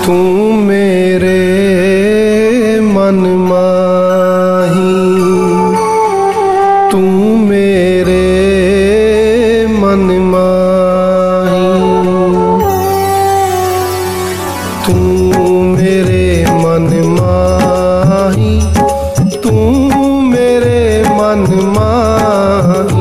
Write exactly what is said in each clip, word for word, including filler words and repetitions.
तू मेरे मन माही, तू मेरे मन माही, तू मेरे मन माही, तू मेरे मन माही।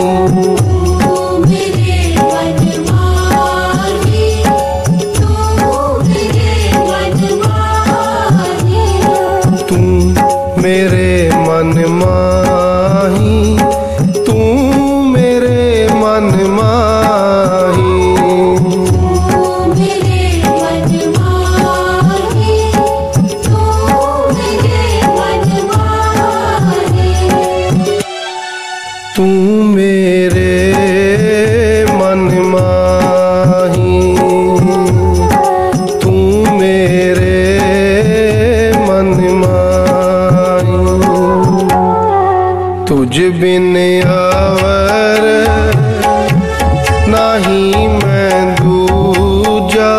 मेरे मन माही, तू मेरे मन माही, तू मेरे मन माही, तू मेरे मन माही। तुझ बिन आवर नहीं मैं दूजा,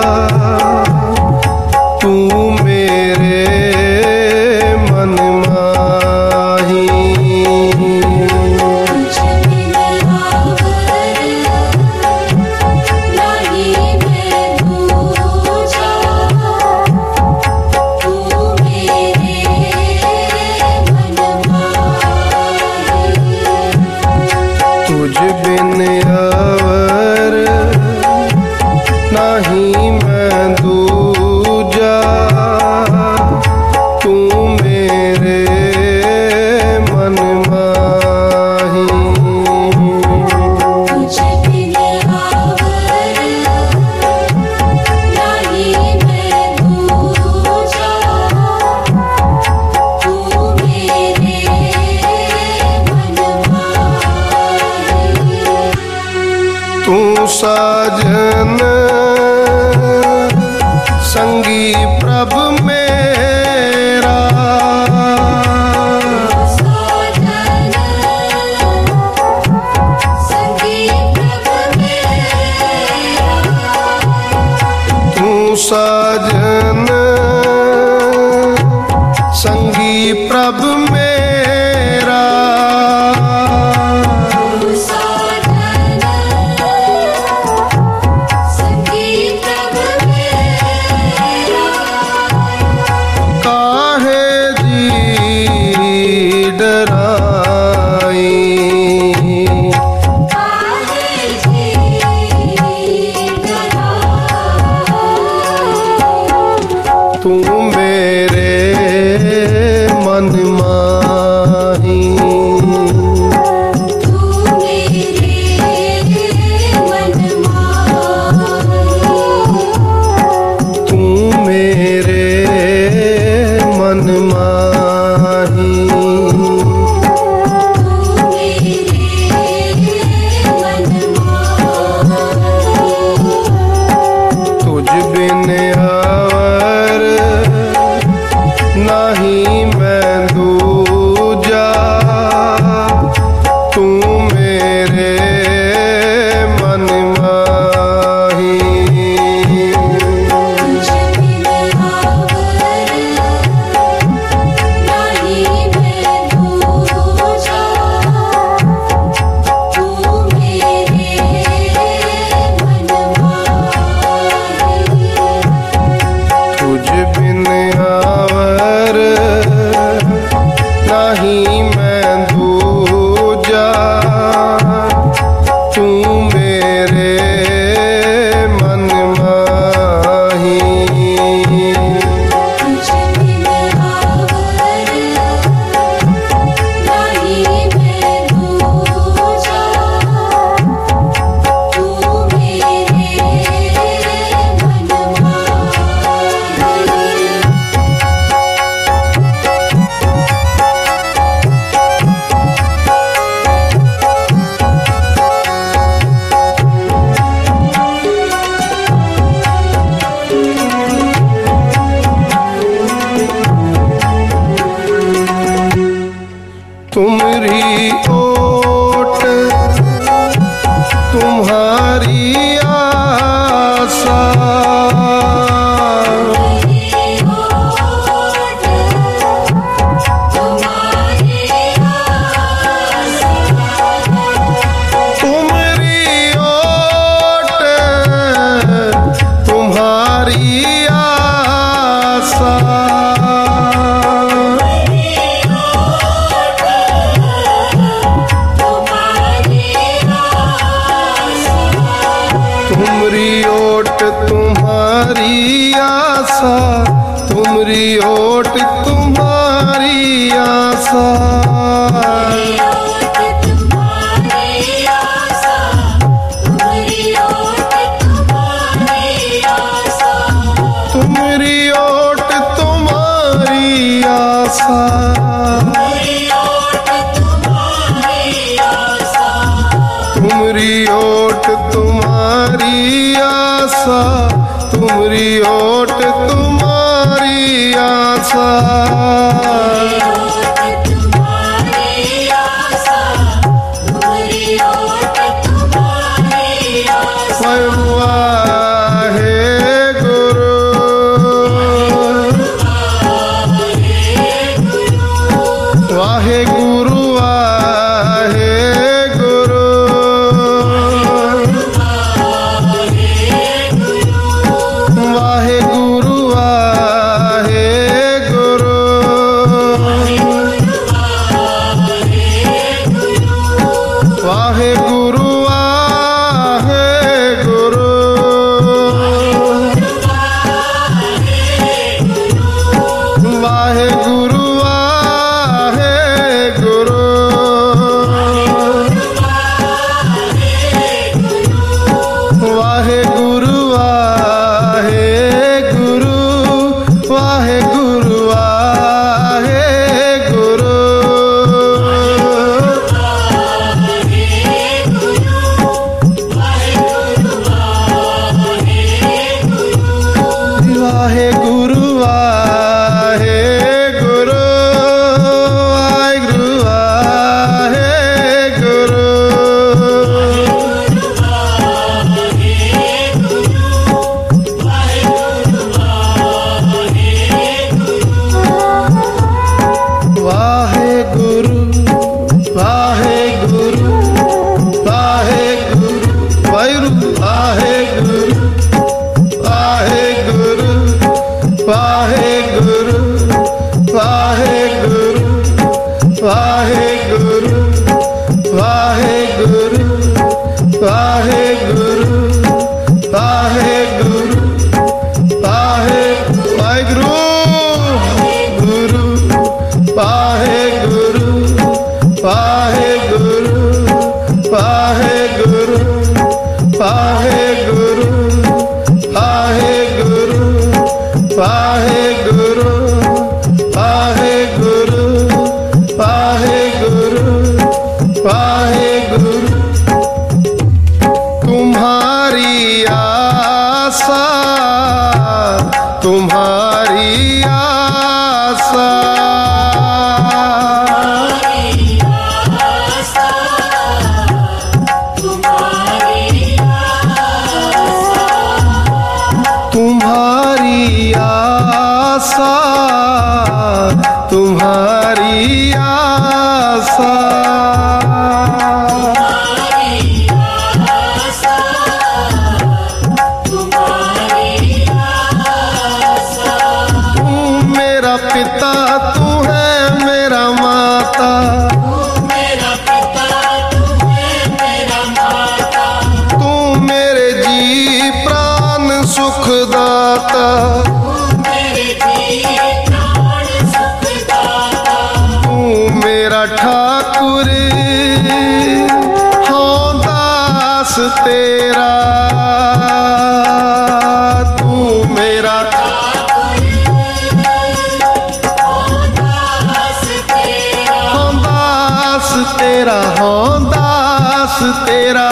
तू मेरे मन माही। तुझ बिन आवर नहीं मैं दूजा, तू मेरे मन माही। तुझ बिन आवर नहीं मैं दूजा, तू मेरे मन माही। तू साजन संगी प्रभ मेरा, साजन संगी प्रभ मेरा, तू साजन संगी प्रभ मेरा, तू मेरे मन माही, तू मेरे मन माही, तू मेरे मन माही, तू मेरे मन माही। तुझ बिन आवर नहीं मैं दूजा, तू मेरे मन माही। तुझ बिन आवर नहीं मैं दूजा, तू मेरे मन माही। आशा, तुमरी ओट तुम्हारी आशा। तुमरी ओट तुम्हारी आशा, तुमरी ओट तुम्हारी आशा, तुमरी ओट तुम्हारी आशा। वाहे गुरु वाहे गुरु, वाहे गुरु वाहे गुरु, वाहे गुरु वाहे गुरु, वाहे गुरु वाहे गुरु वाहे गुरु, वाहे गुरु वाहे गुरु, वाहे गुरु वाहे गुरु, वाहे गुरु वाहे गुरु। वाहे गुरु वाहे गुरु, वाहे गुरु वाहे गुरु, वाहे गुरु वाहे गुरु, वाहे गुरु वाहे गुरु, वाहे गुरु वाहे गुरु, वाहे वाहिगुरु गुरु, वाहे गुरु वाहे गुरु, वाहे गुरु वाहे गुरु, वाहे गुरु वाहे गुरु, वाहे गुरु वाहे गुरु, वाहे गुरु। तुम्हारी आशा, तुम्हारी आशा, तुम्हारी आशा, तुम्हारी आशा, तू मेरा पिता, तू है मेरा माता, तू मेरे जी प्राण सुखदाता, तू मेरा ठाकुर हाँ दास तेरा, तू मेरा हाँ दास तेरा, हाँ दास तेरा,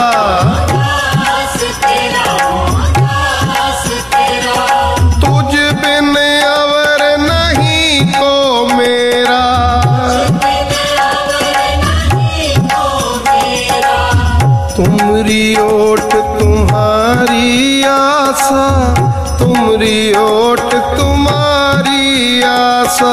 तुझ बिन अवर नहीं को मेरा, तुमरी ओट तुम्हारी आशा, तुमरी ओट तुम्हारी आशा,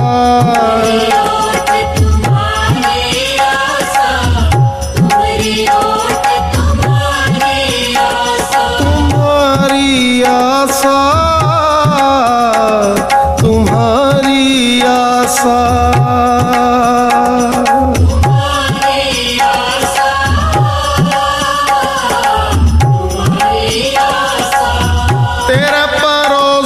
तुम्हारी आशा, तुम्हारी आशा, तेरा परो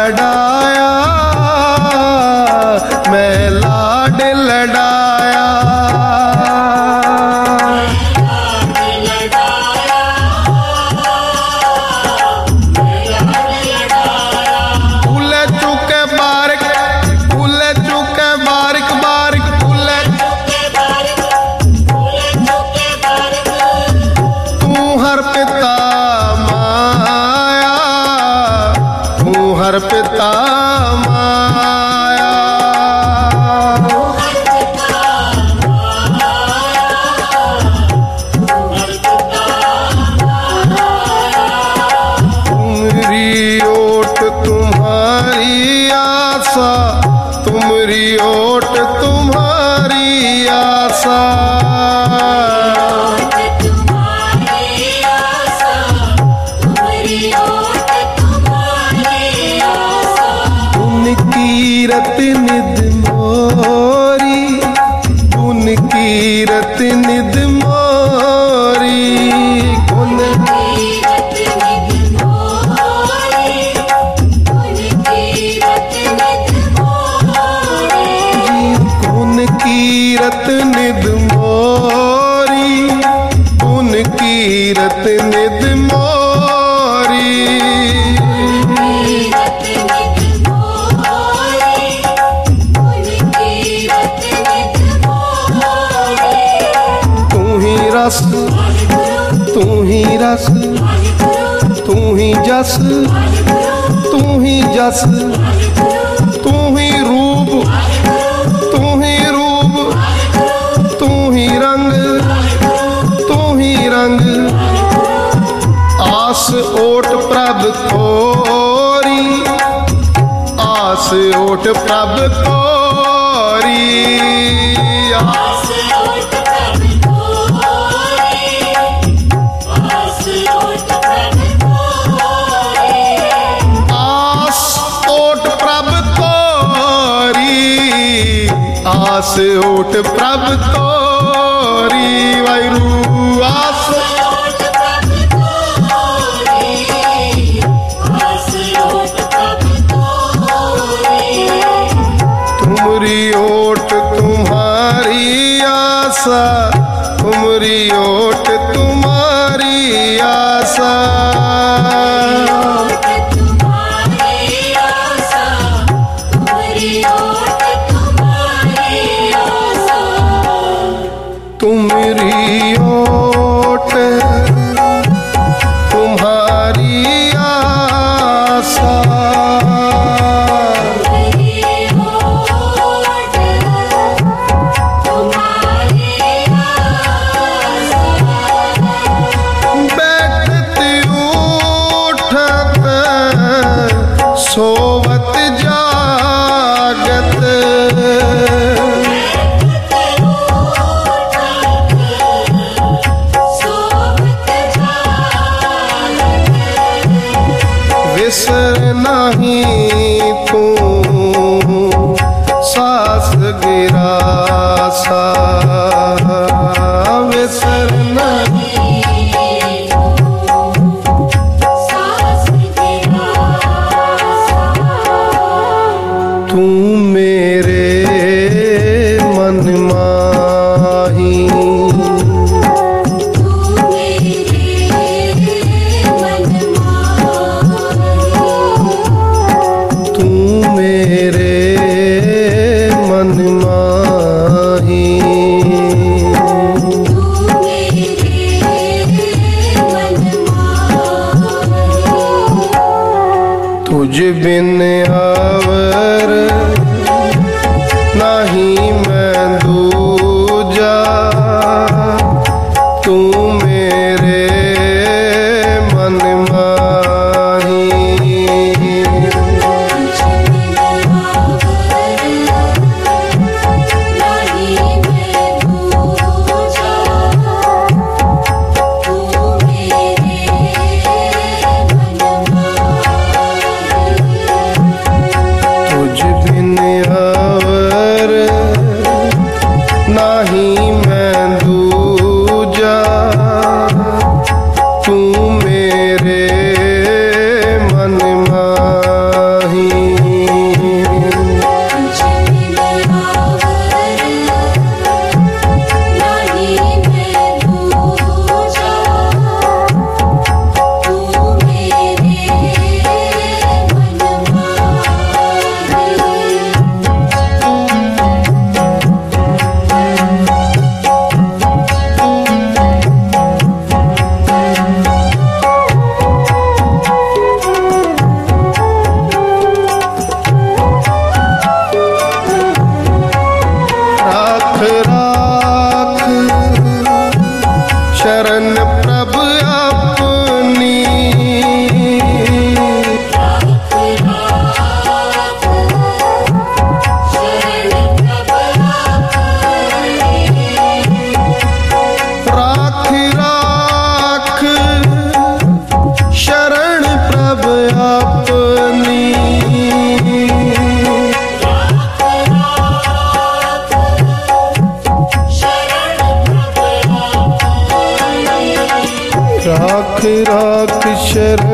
लड़ाया, मैं लाड लड़ाया। फूले चुके बारिक, फूले चुके बारिक बारिक, फूले तू हर पिता माया, तू हर पिता माया। तुमरी ओट तुम्हारी आशा, तुमरी ओट तुम्हारी आशा। कीरत निद मोरी, गुन कीरत निद मोरी, गुन कीरत निद मोरी, गुन कीरत निद मोरी, गुन कीरत निद मोरी, गुन कीरत निद मोरी। रस तू ही रस, तू ही जस, तू ही जस, तू ही रूप, तू ही रूप, तू ही रंग, तू ही रंग। आस ओट प्रभ तोरी, आस ओट प्रभ तोरी। आस आस ओट प्रभ तोरी, वाहिगुरू आस ओट प्रभ तोरी, आस ओट प्रभ तोरी। तुमरी ओट तुम्हारी आशा, तुमरी ओट तुम्हारी आशा। तुमरी ओट तुम्हारी आशा, बैठत उठत सोवत जागत, विसर नहीं तू सास गिरासा, विसर नहीं सास गिरासा। तू मेरे मन माही, तुझ बिन आवर नहीं मैं दूजा, तू मेरे मन माही।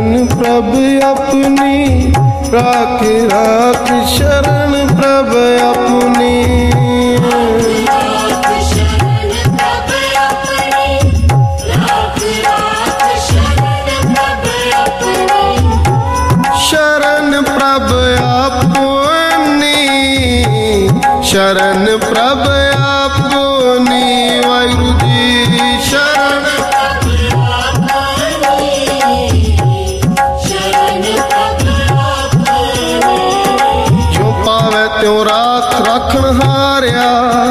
शरण प्रभ अपनी, राख राख शरण प्रभ अपनी। शरण प्रभ अपनी, शरण प्रभ अपनी, वाहिगुरु जी शरण। जो पावे त्यों राख राखण हारिया,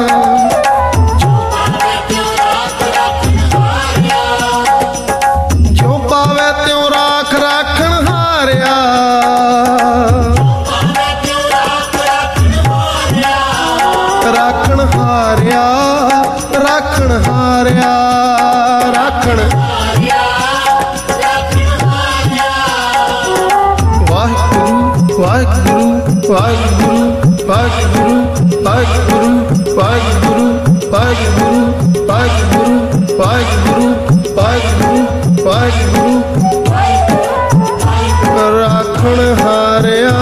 जो पावे त्यों राख राखण हारिया, राखण हारिया, राखण हारिया, राखण। वाहिगुरु वाहिगुरु वाहिगुरु वाहिगुरु वाहिगुरु वाहिगुरु वाहिगुरु वाहिगुरु वाहिगुरु वाहिगुरु वाहिगुरु, राखण हारिया,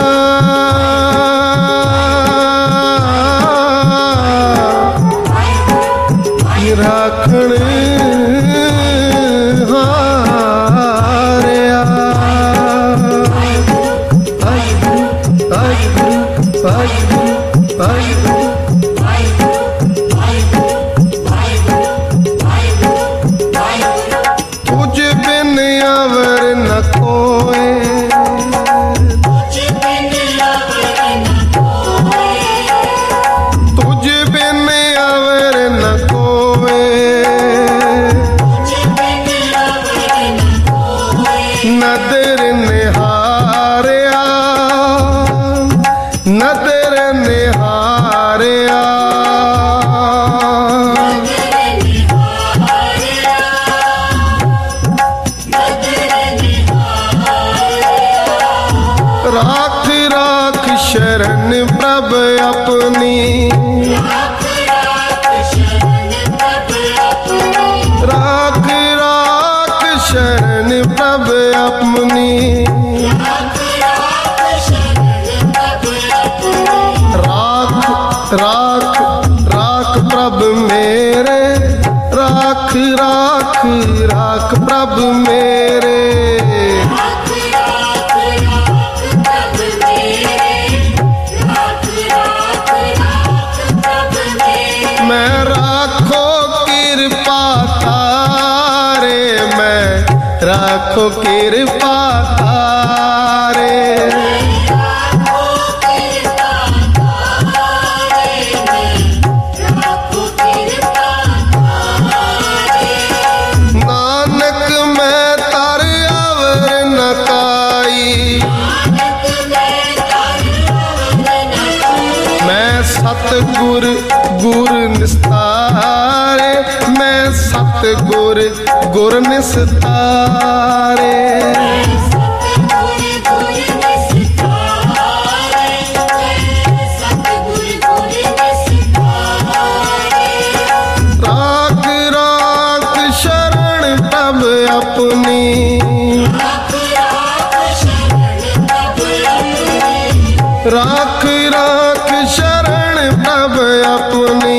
राखण हारिया। वाहिगुरु वाहिगुरु वाहिगुरु वाहिगुरु, तुझ बिन अवर न कोय, तुझ बिन अवर न कोय, नदर निहारिया, नदर निहारिया, राख राख शरण प्रभ अपनी, राख राख शरण प्रभ अपनी। राख राख राख प्रभ मेरे, राख राख राख प्रभ मेरे, मैं राखो कृपा तारे, मैं राखो कृपा तारे, नानक मैं तर अवर न काई, मैं सतगुर गुर निस्तारे, मैं सतगुर गुर निस्तारे, राख राख शरण प्रभ अपनी, राख राख शरण प्रभ अपनी,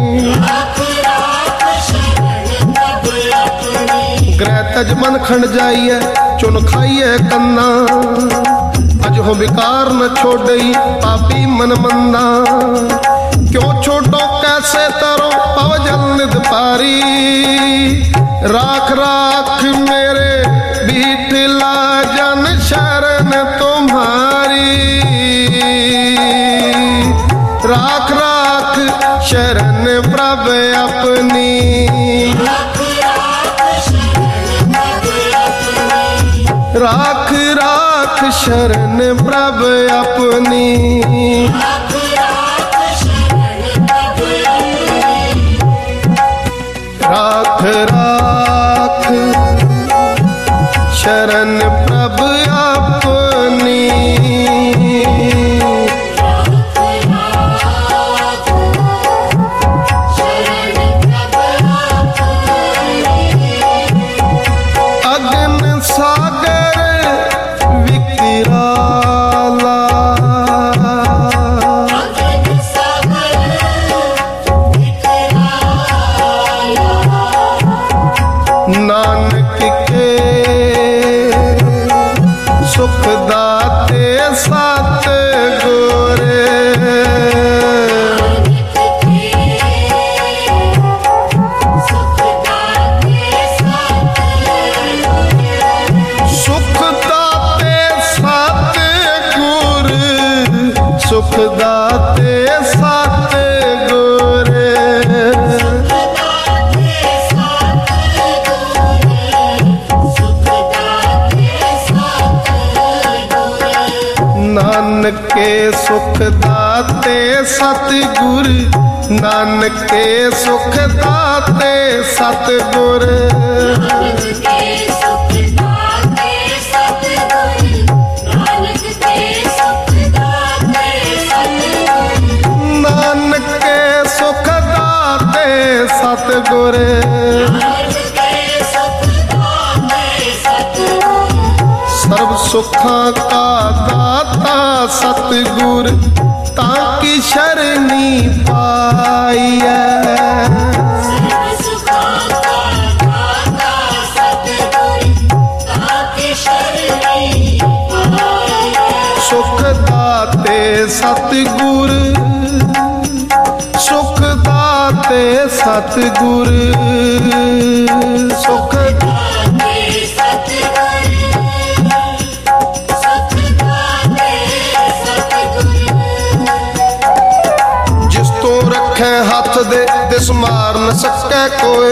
ग्रह तज मन खंड जाइए, चुन खाइए कन्ना, अज हो विकार न छोड़ई पापी मन मंदा, क्यों छोटो कैसे तरो पव जल निध पारी, राख राख मेरे बीठला जन शरण तुम्हारी, राख राख शरण प्रभ अपनी, राख राख शरण प्रभ अपनी, राख राख शरण प्रभ अपनी, अगन सागर दाते सतगुर नानक के सुख दाते सतगुर नानक के सुख दाते सतगुर नानक के सुख दाते सतगुर सर्व सुखां का दाता सतगुर ताकि शरणी पाइए सुख दाते सतगुर सुख दाते सतगुर सुख जिस तो रखे हाथ दे दिस मार न सके कोई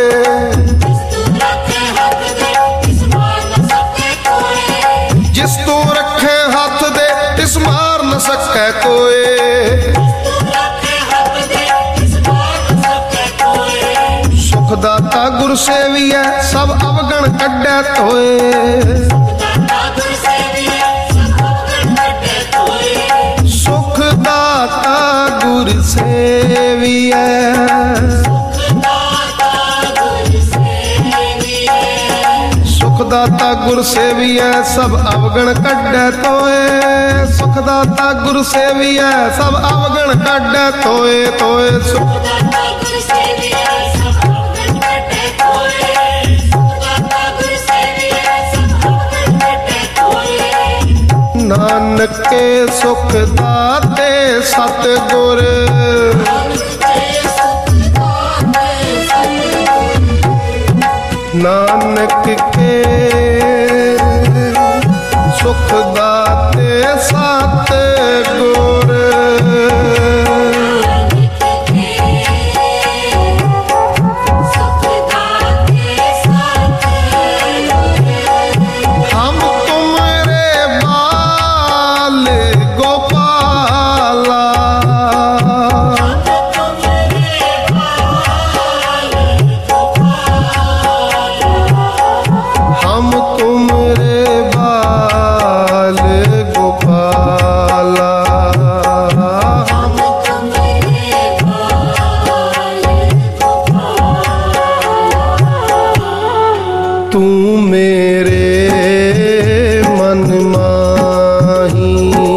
जिस तू रखे हाथ दे तिस मार न सके कोई सुखदाता गुर सेविया सब अवगण कड्डे तोए सुखदाता गुर सेविया सुखदाता गुर सेविया सब अवगण कड्डे तोए सुखदाता गुर सेविया सब अवगण कड्डे तोए तोए सुखदाता गुर सेविया सब अवगण कड्डे तोए सुखदाता गुर सेविया सब अवगण कड्डे तोए नानक के सुख दाते सतगुर नानक के सुख दाते सतगुर हम तुम्हारे बाल गोपाला हम तुमरे बाल गोपाला हम तुमरे बाल गोपाला तू मेरे मन माही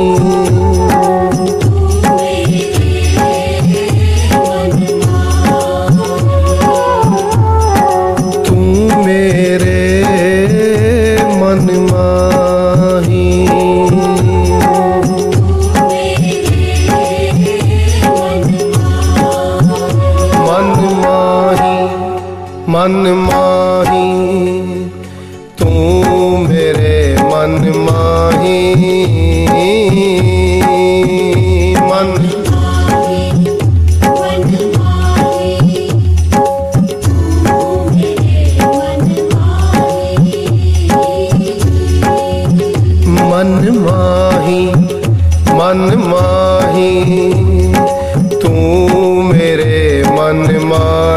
तू मेरे मन माही मन माही मन माही तू मेरे मन माही मन मन माही मन माही तू मेरे मन माही